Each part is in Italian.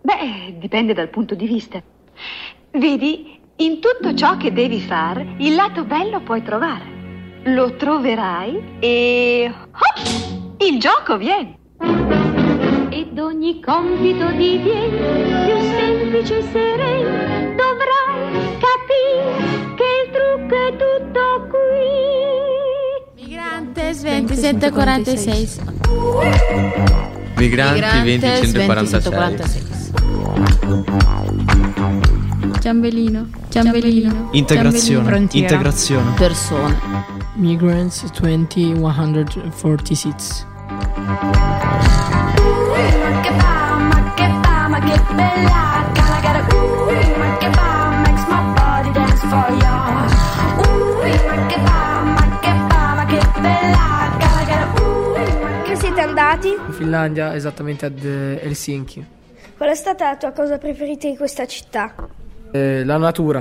Beh, dipende dal punto di vista. Vedi, in tutto ciò che devi fare, il lato bello puoi trovare. Lo troverai e... hop, il gioco viene. Ed ogni compito diviene più semplice e sereno. Dovrai capire che il trucco è tutto qui. Migrantes 2746. Migranti 2046. Ciambellino. Integrazione. Integrazione. Persone. Migrants 2146. Che bella, gotta get a ma che fa, makes my body dance for you. Ma che bella, gotta get a Che siete andati? In Finlandia, esattamente ad Helsinki. Qual è stata la tua cosa preferita di questa città? La natura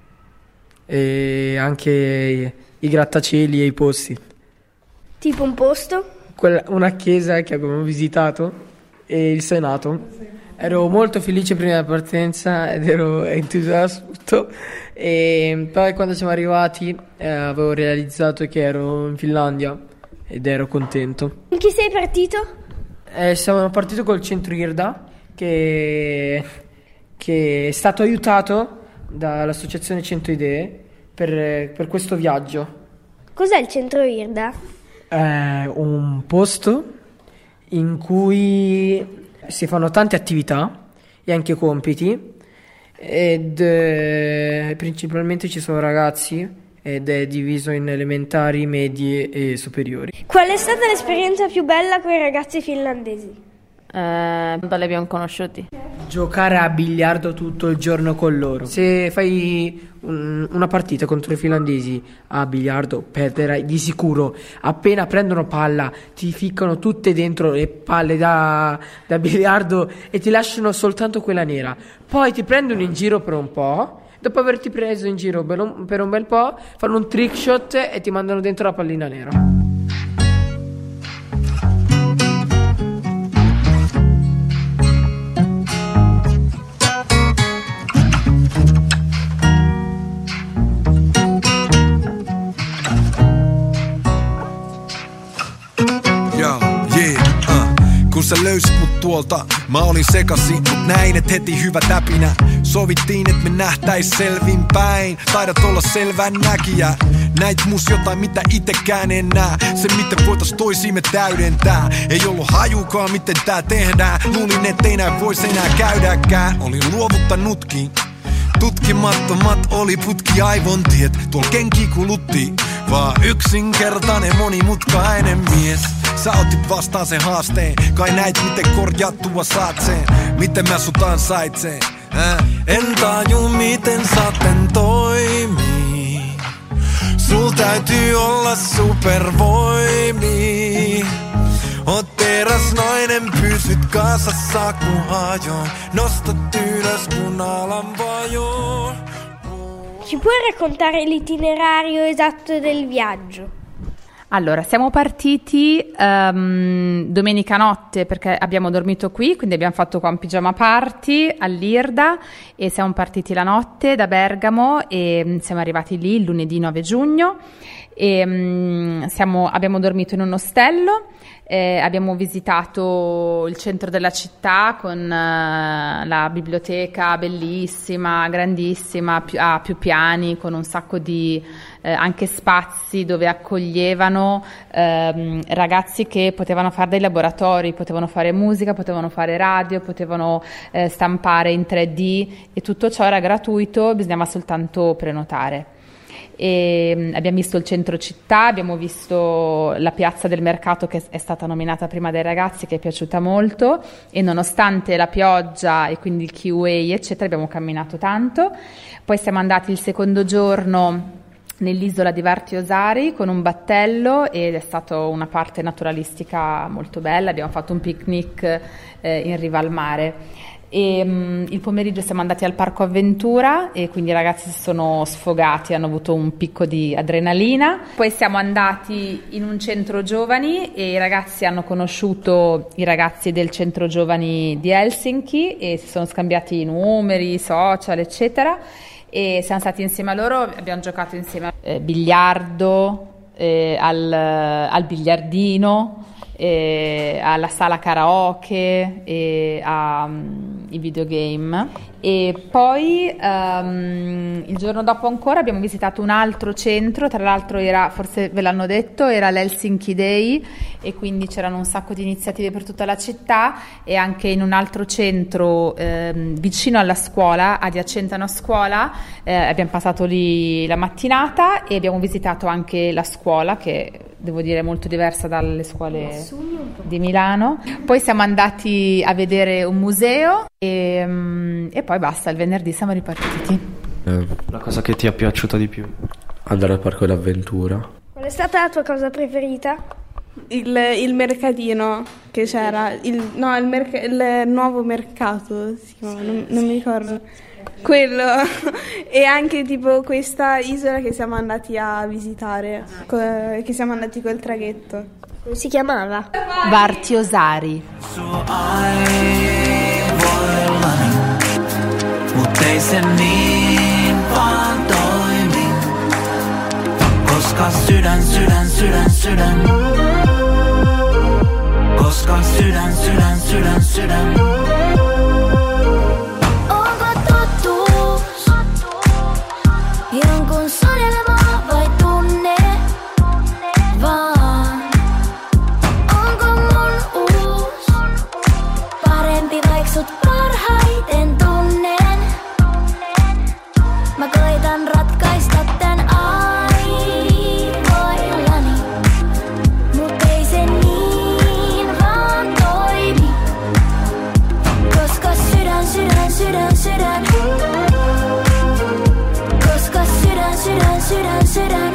e anche i grattacieli e i posti. Tipo un posto? Una chiesa che abbiamo visitato e il Senato. Ero molto felice prima della partenza ed ero entusiasmato, e poi quando siamo arrivati avevo realizzato che ero in Finlandia ed ero contento. Con chi sei partito? Siamo partiti col centro IRDA che è stato aiutato dall'associazione 100 Idee per questo viaggio. Cos'è il centro IRDA? È un posto in cui si fanno tante attività e anche compiti ed principalmente ci sono ragazzi ed è diviso in elementari, medie e superiori. Qual è stata l'esperienza più bella con i ragazzi finlandesi? Quando li abbiamo conosciuti. Giocare a biliardo tutto il giorno con loro. Se fai una partita contro i finlandesi a biliardo perderai di sicuro. Appena prendono palla ti ficcano tutte dentro le palle da biliardo e ti lasciano soltanto quella nera. Poi ti prendono in giro per un po'. Dopo averti preso in giro per un bel po', fanno un trick shot e ti mandano dentro la pallina nera. Kun sä löysit mut tuolta, mä olin sekaisin, mut näin et heti hyvä täpinä. Sovittiin, et me nähtäis selvinpäin, taidat olla selvän näkijä. Näit mus jotain, mitä itekään en näe. Se miten voitais toisiimme täydentää. Ei ollut hajukaan, miten tää tehdään. Luulin, ettei näin vois enää käydäkään. Olin luovuttanutkin. Tutkimattomat oli putki aivontiet. Tuolla kenki kulutti. Vaan yksinkertainen monimutkainen mies. Sä otit vastaan sen haasteen. Kai näit miten korjattua saat sen. Miten mä sut ansaitseen. En taju miten saaten toimii. Sul täytyy olla supervoimi. Oot teräs nainen, pysyt kasassa kun hajoon. Nostat ylös kun alan vajoon. Ci puoi raccontare l'itinerario esatto del viaggio? Allora, siamo partiti domenica notte perché abbiamo dormito qui, quindi abbiamo fatto qua un pigiama party all'Irda e siamo partiti la notte da Bergamo e siamo arrivati lì il lunedì 9 giugno e abbiamo dormito in un ostello. Abbiamo visitato il centro della città con la biblioteca bellissima, grandissima, a più piani, con un sacco di anche spazi dove accoglievano ragazzi che potevano fare dei laboratori, potevano fare musica, potevano fare radio, potevano stampare in 3D e tutto ciò era gratuito, bisognava soltanto prenotare. E abbiamo visto il centro città, abbiamo visto la piazza del mercato che è stata nominata prima dai ragazzi, che è piaciuta molto, e nonostante la pioggia e quindi il QA eccetera abbiamo camminato tanto. Poi siamo andati il secondo giorno nell'isola di Vartiosari con un battello ed è stata una parte naturalistica molto bella, abbiamo fatto un picnic in riva al mare. e il pomeriggio siamo andati al parco avventura e quindi i ragazzi si sono sfogati, hanno avuto un picco di adrenalina. Poi siamo andati in un centro giovani e i ragazzi hanno conosciuto i ragazzi del centro giovani di Helsinki e si sono scambiati numeri, social, eccetera, e siamo stati insieme a loro, abbiamo giocato insieme a biliardo, al biliardino, alla sala karaoke e ai videogame. E poi il giorno dopo ancora abbiamo visitato un altro centro, tra l'altro era, forse ve l'hanno detto, era l'Helsinki Day e quindi c'erano un sacco di iniziative per tutta la città, e anche in un altro centro vicino alla scuola, adiacente a una scuola, abbiamo passato lì la mattinata e abbiamo visitato anche la scuola, che devo dire è molto diversa dalle scuole di Milano. Poi siamo andati a vedere un museo e poi basta, il venerdì siamo ripartiti. La cosa che ti è piaciuta di più? Andare al parco d'avventura. Qual è stata la tua cosa preferita? Il mercatino che c'era, il nuovo mercato, si chiama, non mi ricordo. Quello, e anche tipo questa isola che siamo andati a visitare, che siamo andati col traghetto. Come si chiamava? Vartiosari. Mut ei se niin vaan toimi, koska sydän, koska sydän. Onko totuus jonkun sanelema vai tunne vaan? Onko mun uus parempi vaik sut parhaiten tunnen? Mä koitan ratkaista tän aivoillani, mut ei se niin vaan toimi, koska sydän, koska sydän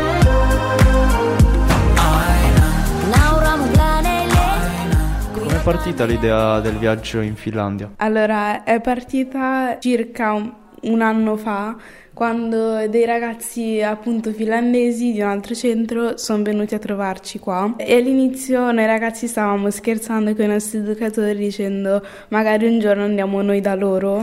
naura mut lääneille. Come è partita l'idea del viaggio in Finlandia? Allora, è partita circa un anno fa, quando dei ragazzi appunto finlandesi di un altro centro sono venuti a trovarci qua, e all'inizio noi ragazzi stavamo scherzando con i nostri educatori dicendo magari un giorno andiamo noi da loro,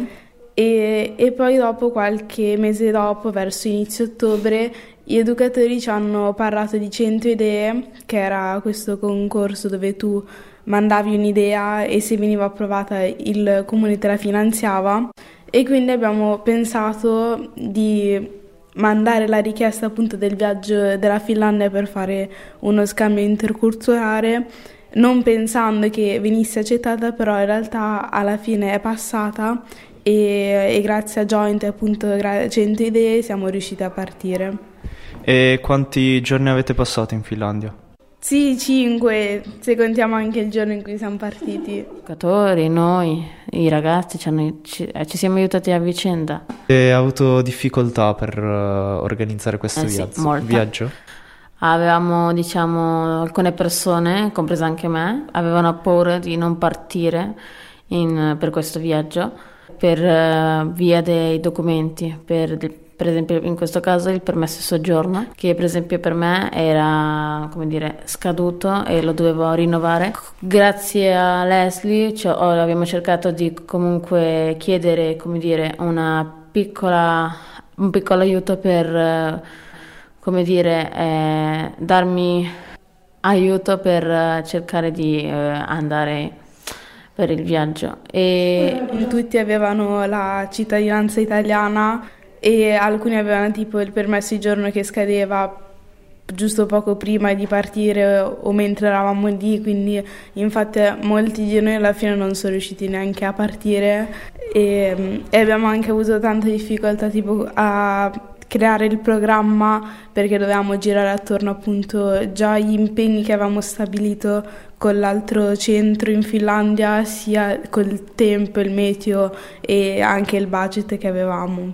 e poi dopo, qualche mese dopo, verso inizio ottobre, gli educatori ci hanno parlato di 100 idee, che era questo concorso dove tu mandavi un'idea e se veniva approvata il comune te la finanziava, e quindi abbiamo pensato di mandare la richiesta appunto del viaggio della Finlandia per fare uno scambio interculturale, non pensando che venisse accettata, però in realtà alla fine è passata e grazie a Joint e appunto 100 idee siamo riusciti a partire. E quanti giorni avete passato in Finlandia? Sì, 5, se contiamo anche il giorno in cui siamo partiti. I giocatori, noi, i ragazzi ci siamo aiutati a vicenda. E hai avuto difficoltà per organizzare questo Sì, viaggio? Avevamo, diciamo, alcune persone, compresa anche me, avevano paura di non partire per questo viaggio per via dei documenti, per esempio in questo caso il permesso di soggiorno, che per esempio per me era, come dire, scaduto e lo dovevo rinnovare. Grazie a Leslie abbiamo cercato di comunque chiedere, come dire, un piccolo aiuto per, come dire, darmi aiuto per cercare di andare per il viaggio. E tutti avevano la cittadinanza italiana e alcuni avevano tipo il permesso di giorno che scadeva giusto poco prima di partire o mentre eravamo lì, quindi infatti molti di noi alla fine non sono riusciti neanche a partire, e abbiamo anche avuto tanta difficoltà tipo a creare il programma, perché dovevamo girare attorno appunto già gli impegni che avevamo stabilito con l'altro centro in Finlandia, sia col tempo, il meteo e anche il budget che avevamo.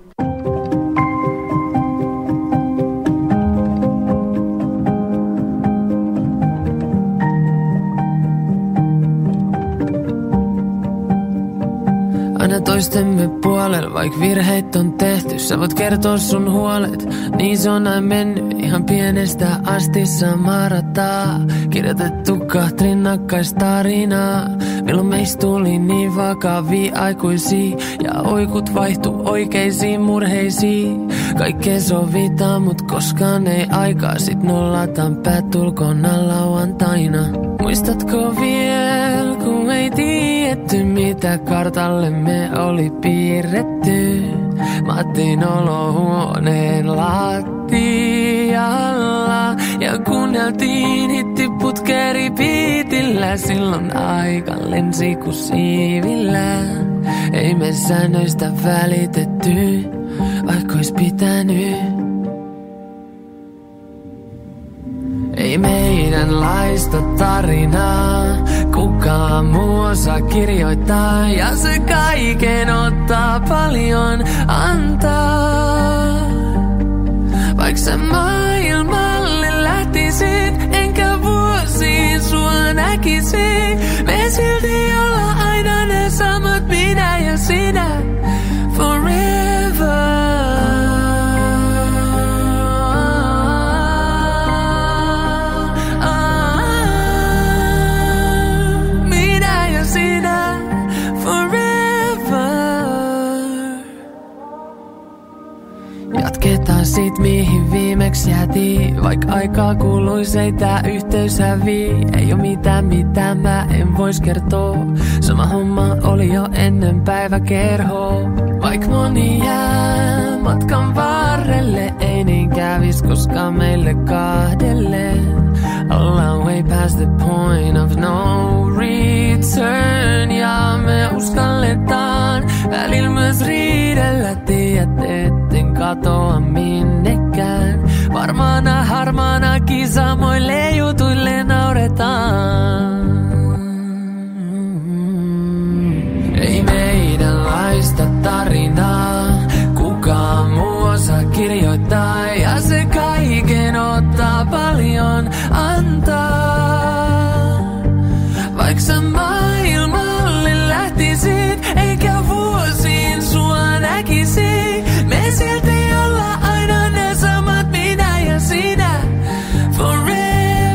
aina toistemme puolella, vaik virheit on tehty. Sä voit kertoa sun huolet, niin se on näin mennyt. Ihan pienestä asti samaa rataa, kirjoitettu 2 rinnakkaistarinaa. Milloin meistä tuli niin vakavia aikuisia, ja oikut vaihtu oikeisiin murheisiin. Kaikkea sovitaan, mut koskaan ei aikaa. Sit nollataan päät ulkona lauantaina. Muistatko vielä, kun ei tiedetty mitä kartalle me oli piirretty? Mattin olohuoneen lattialla ja kuunneltiin hittiputkeeri piitillä. Silloin aika lensi ku siivillä. Ei me säännöistä välitetty, vaikka ois pitänyt. Ei meidänlaista tarinaa kukaan muu osaa kirjoittaa, ja se kaiken ottaa paljon antaa. Vaik sä maailmalle lähtisit, enkä vuosiin sua näkisin, me silti ollaan aina ne samat, minä ja sinä, forever. Jatketaan sit mihin viimeksi jäätiin, vaik aikaa kuluis ei tää yhteys hävii. Ei oo mitään mitä mä en vois kertoo, sama homma oli jo ennen päiväkerhoa. Vaik moni jää matkan varrelle, ei niin kävis koskaan meille kahdelle. Ollaan way past the point of no return, ja me uskalletaan välillä myös riidellä. Tiedät, etten katoa minnekään, varmaana harmaana samoille jutuille nauretaan. Ei meidänlaista tarinaa kukaan muu osaa kirjoittaa, ja se kaiken ottaa paljon antaa. Vaik sä maailmalle lähtisit, eikä vuosiin sua näkisi, me silti ollaan aina ne samat, minä ja sinä, forever.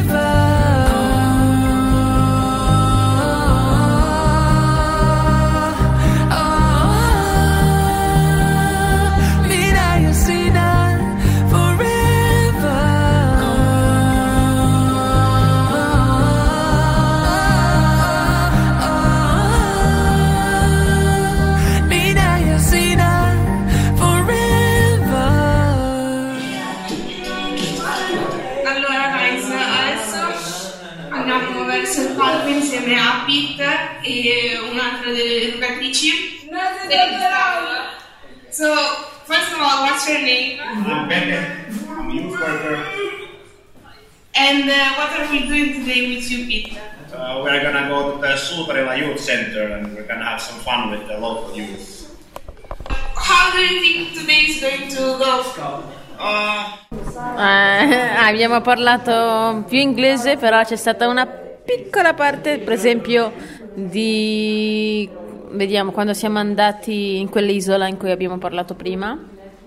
Minä ja sinä, forever. Minä ja sinä, forever. Allora guys, adesso andiamo verso il palco insieme a Peter e un'altra delle educatrici. So, first of all, what's your name? I'm Pepe. I'm a youth worker. And what are we doing today with you, Peter? We're gonna go to the Suutarila Youth Center and we're gonna have some fun with the local youth. How do you think today is going to go? Abbiamo parlato più inglese, però c'è stata una piccola parte, per esempio, vediamo, quando siamo andati in quell'isola in cui abbiamo parlato prima.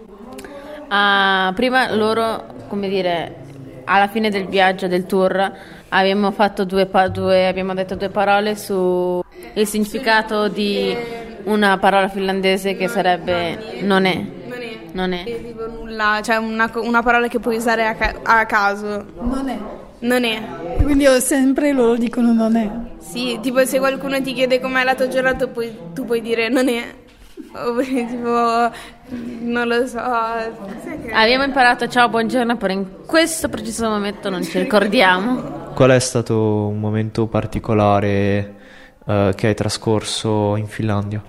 Prima loro, come dire, alla fine del viaggio, del tour, abbiamo fatto abbiamo detto 2 parole su il significato di una parola finlandese che sarebbe non è. Tipo nulla, cioè una parola che puoi usare a caso. Non è. Quindi sempre loro dicono non è. Sì, tipo se qualcuno ti chiede com'è la tua giornata, tu puoi dire non è. Oppure tipo non lo so. Abbiamo imparato ciao, buongiorno, però in questo preciso momento non ci ricordiamo. Qual è stato un momento particolare che hai trascorso in Finlandia?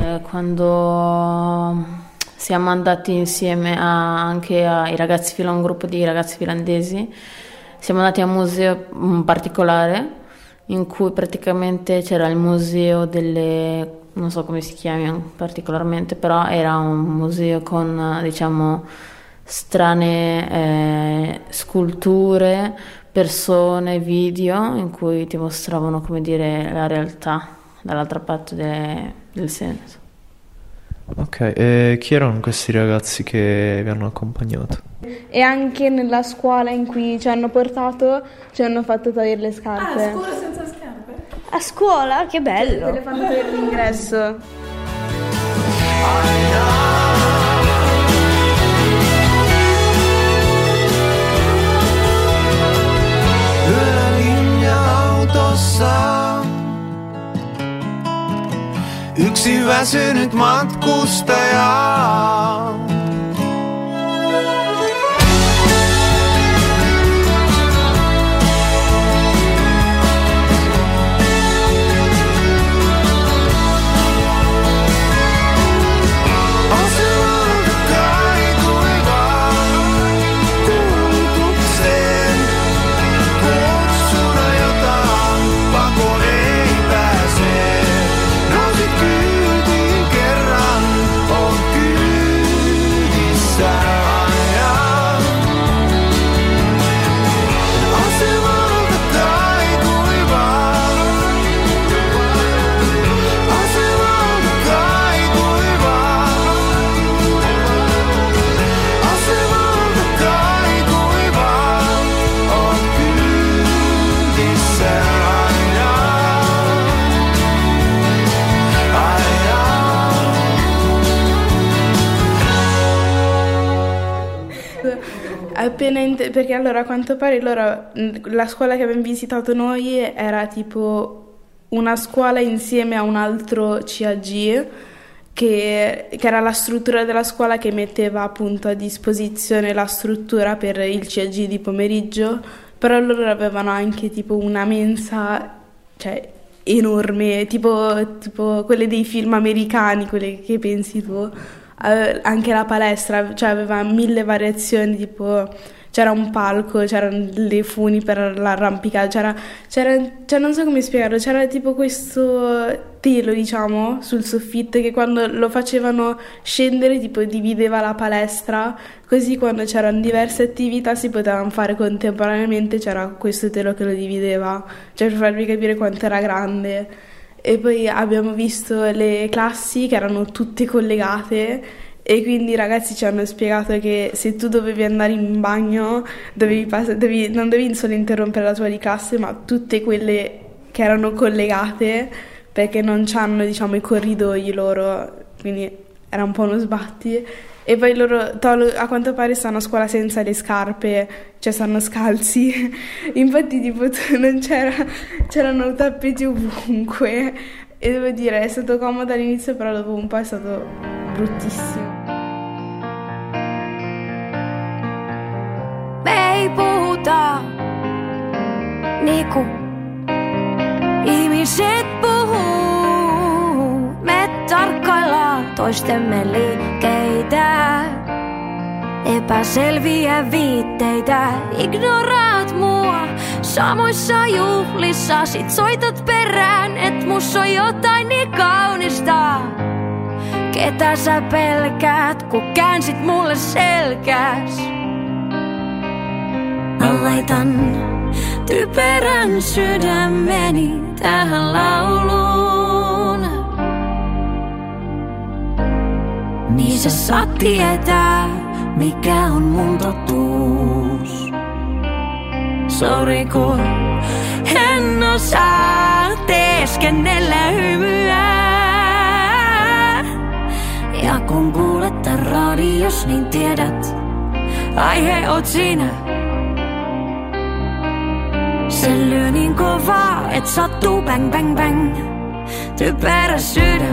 Quando siamo andati insieme anche ai ragazzi, un gruppo di ragazzi finlandesi, siamo andati a un museo particolare in cui praticamente c'era il museo delle, non so come si chiama particolarmente, però era un museo con diciamo strane sculture, persone, video in cui ti mostravano, come dire, la realtà dall'altra parte del senso. Ok, e chi erano questi ragazzi che vi hanno accompagnato? E anche nella scuola in cui ci hanno portato ci hanno fatto togliere le scarpe. Ah, scuola senza scarpe? A scuola? Che bello! Te le fanno togliere l'ingresso. Linja-autossa yksi väsynyt matkustaja. Perché allora a quanto pare la scuola che abbiamo visitato noi era tipo una scuola insieme a un altro CAG che era la struttura della scuola che metteva appunto a disposizione la struttura per il CAG di pomeriggio, però loro avevano anche tipo una mensa, cioè enorme, tipo quelle dei film americani, quelle che pensi tu. Anche la palestra, cioè aveva 1000 variazioni, tipo c'era un palco, c'erano le funi per l'arrampicato, c'era cioè non so come spiegarlo, c'era tipo questo telo, diciamo, sul soffitto che quando lo facevano scendere tipo divideva la palestra, così quando c'erano diverse attività si potevano fare contemporaneamente, c'era questo telo che lo divideva, cioè per farvi capire quanto era grande. E poi abbiamo visto le classi che erano tutte collegate e quindi i ragazzi ci hanno spiegato che se tu dovevi andare in bagno non dovevi solo interrompere la tua di classe, ma tutte quelle che erano collegate, perché non c'hanno, diciamo, i corridoi loro, quindi era un po' uno sbatti. E poi loro a quanto pare stanno a scuola senza le scarpe, cioè stanno scalzi. Infatti tipo non c'erano tappeti ovunque e devo dire è stato comodo all'inizio, però dopo un po' è stato bruttissimo. Me ei puhuta niinku ihmiset puhuu. Me tarkkaillaan toistemme liikkeitä, epäselviä viitteitä. Ignoraat mua samoissa juhlissa, sit soitat perään, et mus on jotain niin kaunista. Ketä sä pelkäät, kun käänsit mulle selkäs? Mä laitan typerän sydämeni tähän lauluun. Niin sä saat tietää, mikä on mun totuus. Sori kun en osaa teeskennellä hymyä. Ja kun kuulet tän radios, niin tiedät, aihe oot sinä. Se lyö niin kovaa, et sattuu bang bang bang. Typerä sydän.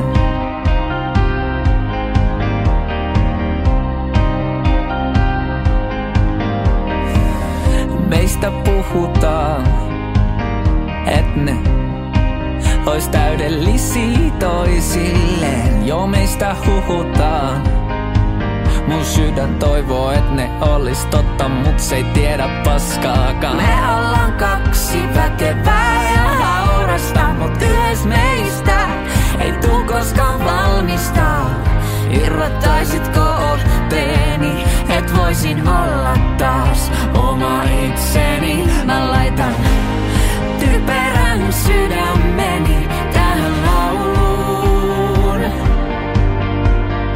Meistä puhutaan, et ne ois täydellisiä toisilleen. Jo meistä huhutaan. Mun sydän toivoo, et ne olis totta, mut se ei tiedä paskaakaan. Me ollaan kaksi väkevää ja haurasta, mut yhdessä meistä ei tuu koskaan valmista. Irrottaisitko otteeni, et voisin olla taas oma itseni. Mä laitan typerän sydämeni tähän lauluun.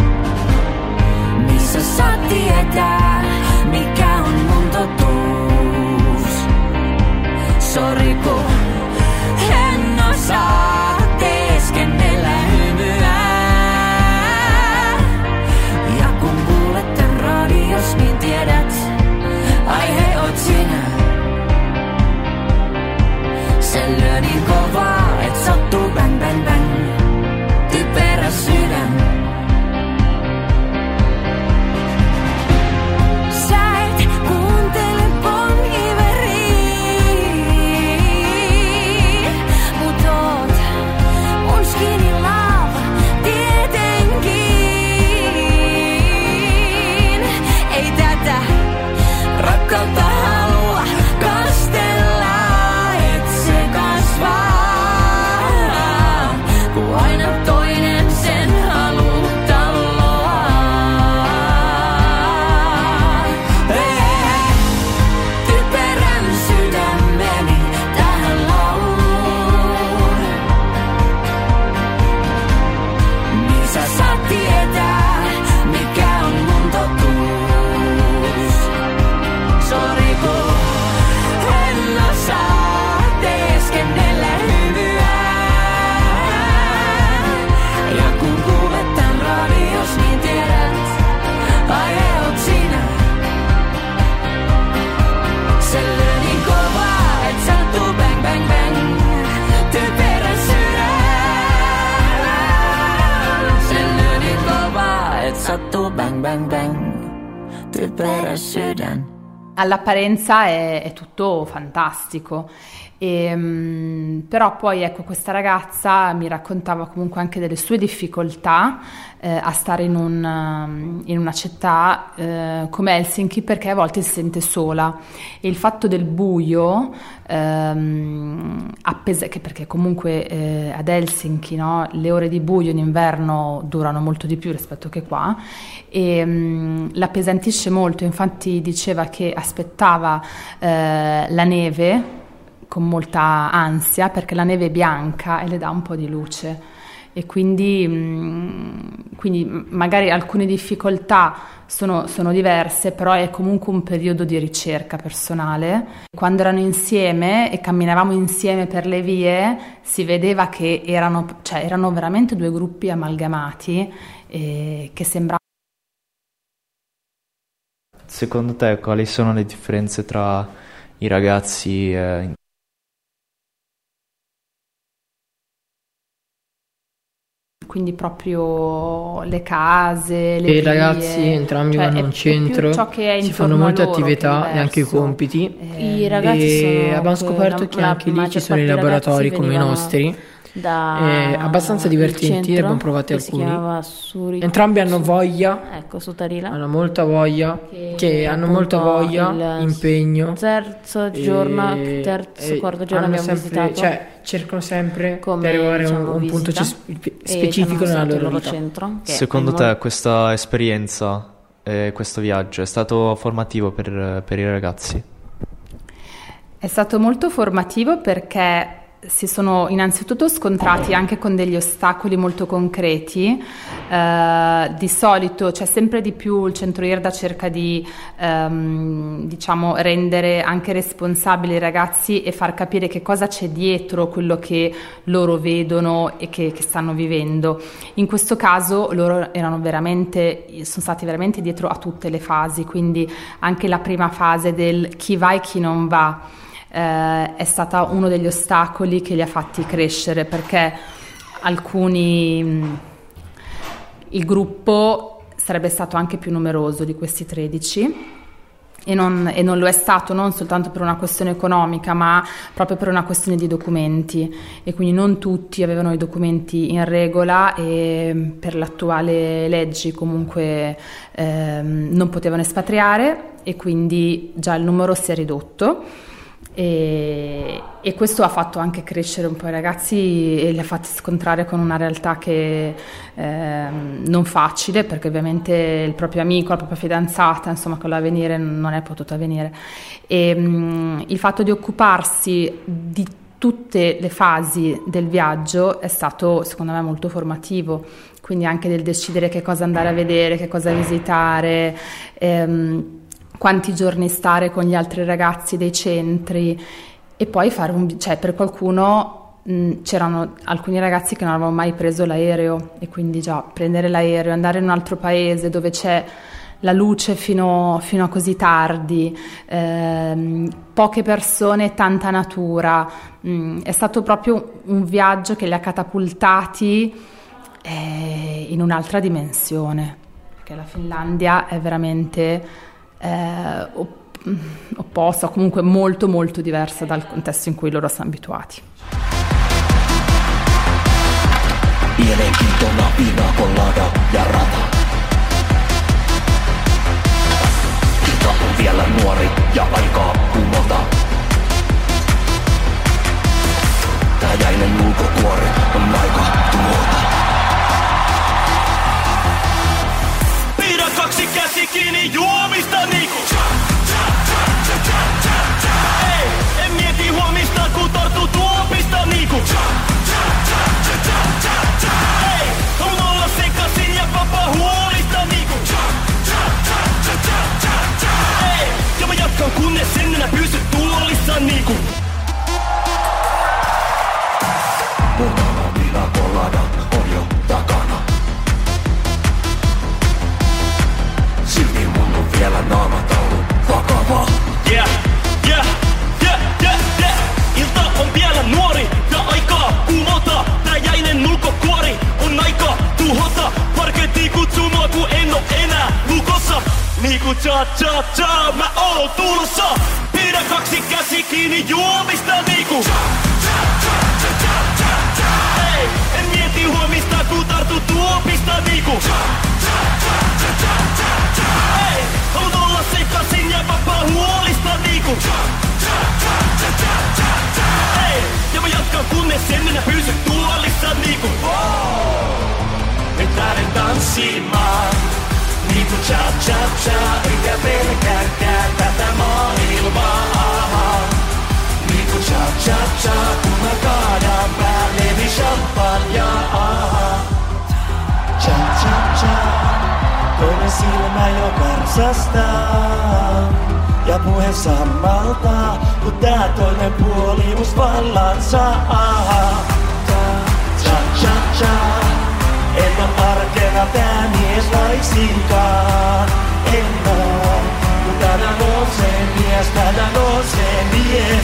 sattuu bang bang bang, typerä All'apparenza è tutto fantastico. Però poi ecco, questa ragazza mi raccontava comunque anche delle sue difficoltà a stare in una città come Helsinki, perché a volte si sente sola, e il fatto del buio perché comunque ad Helsinki, no, le ore di buio in inverno durano molto di più rispetto che qua, e l'appesantisce molto. Infatti diceva che aspettava la neve con molta ansia, perché la neve è bianca e le dà un po' di luce, e quindi magari alcune difficoltà sono diverse, però è comunque un periodo di ricerca personale. Quando erano insieme e camminavamo insieme per le vie, si vedeva che erano veramente due gruppi amalgamati, che sembravano. Secondo te quali sono le differenze tra i ragazzi quindi proprio le case, le vie. I ragazzi entrambi vanno in centro, si fanno molte attività e anche i compiti. I ragazzi abbiamo scoperto che anche lì ci sono i laboratori come i nostri, abbastanza divertenti, ne abbiamo provati alcuni. Entrambi hanno voglia, ecco, su Tarila hanno molta voglia, impegno. Quarto giorno abbiamo visitato, cercano sempre di arrivare a un punto specifico nella loro vita. Centro, secondo te questa esperienza, questo viaggio è stato formativo per i ragazzi? È stato molto formativo perché si sono innanzitutto scontrati anche con degli ostacoli molto concreti. Di solito, cioè sempre di più, il centro IRDA cerca di rendere anche responsabili i ragazzi e far capire che cosa c'è dietro quello che loro vedono e che stanno vivendo. In questo caso loro sono stati veramente dietro a tutte le fasi, quindi anche la prima fase del chi va e chi non va è stata uno degli ostacoli che li ha fatti crescere, perché il gruppo sarebbe stato anche più numeroso di questi 13 e non lo è stato, non soltanto per una questione economica, ma proprio per una questione di documenti, e quindi non tutti avevano i documenti in regola e per l'attuale leggi comunque non potevano espatriare, e quindi già il numero si è ridotto. E questo ha fatto anche crescere un po' i ragazzi e li ha fatti scontrare con una realtà che non facile, perché ovviamente il proprio amico, la propria fidanzata, insomma, con l'avvenire non è potuta venire, e il fatto di occuparsi di tutte le fasi del viaggio è stato, secondo me, molto formativo, quindi anche del decidere che cosa andare a vedere, che cosa visitare, quanti giorni stare con gli altri ragazzi dei centri, e poi fare per qualcuno c'erano alcuni ragazzi che non avevano mai preso l'aereo, e quindi già prendere l'aereo, andare in un altro paese dove c'è la luce fino a così tardi, poche persone, tanta natura, è stato proprio un viaggio che li ha catapultati in un'altra dimensione, perché la Finlandia è veramente opposta, comunque molto molto diversa dal contesto in cui loro sono abituati. Mielenkiintona piinakolada ja rata. Kita on vielä nuori ja aikaa kumota. Tää jäinen ulkokuori on aika tuhota. Pidä kaksi käsi kiinni juomista niinku. Ei, en mieti huomista kun tarttuu tuopista niinku. Ei, on olla sekasin ja papa huolista niinku. Ei, ja mä jatkan kunnes sen enää pysy tuolissa niinku. Muutama viinakolada on jo takana. Silti mun on Niinku cha-cha-cha, mä oon tulossa. Pidä kaksi käsi kiinni juomista niinku. Ei, en mieti huomista, kun tartu tuopista niinku. Ei, haluun olla sekasin ja vapaa huolista niinku. Ei, ja mä jatkan kunnes en enää pysy tuolissa niinku. Nyt lähden tanssimaan niinku cha-cha-cha, enkä pelkääkään tätä maailmaa. Niinku cha-cha-cha, kun mä kaadan päälleni champagnea. Cha-cha-cha, toinen silmä jo karsastaa. Ja puhe sammaltaa, kun tää toinen puoli mus vallan saa. Cha-cha-cha, en oo arkena tää mies laisinkaan. En oo, kun tänään nousee mies, tänään nousee mies.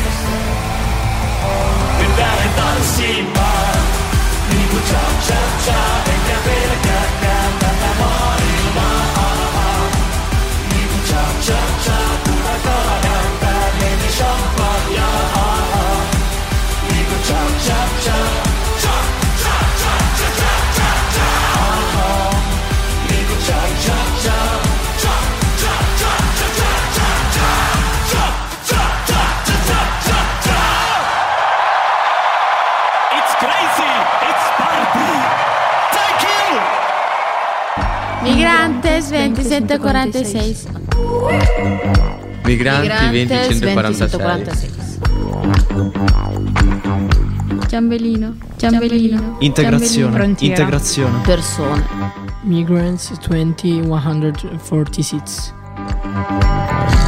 Nyt lähden tanssimaan, niinku cha-cha-cha, enkä pelkääkään tätä maailmaa. Niinku cha-cha-cha, kun mä kaadan päälleni champagnea. Niinku cha-cha-cha, cha-cha-cha-cha-cha-cha. Niinku cha-cha-cha, cha-cha-cha-cha-cha-cha. It's crazy, it's party. Thank you. Migrantes 2746. Migranti 2046. Ciambellino, Ciambellino. Integrazione, integrazione. Persone. Migrants 2146.